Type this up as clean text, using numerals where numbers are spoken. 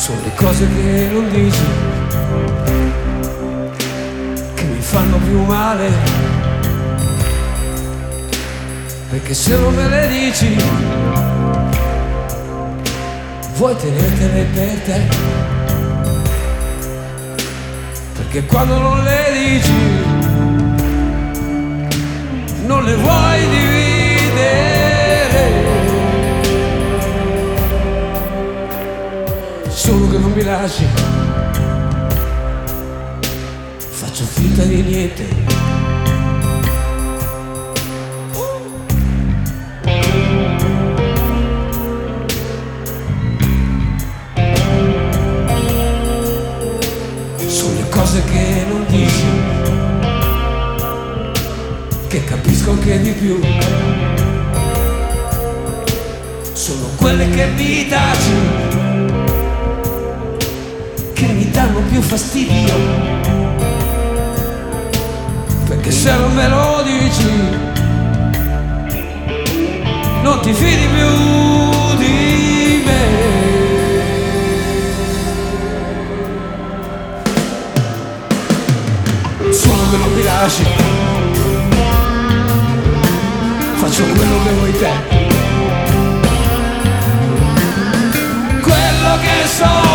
Sono le cose che non dici che mi fanno più male, perché se non me le dici vuoi tenertele per te, perché quando non le dici non le vuoi dividere. Solo che non mi lasci, faccio finta di niente. Sono le cose che non dici, che capisco anche di più. Sono quelle che mi taci, che mi danno più fastidio, perché se non me lo dici non ti fidi più di me. Solo che non mi lasci, faccio quello che vuoi te, quello che so.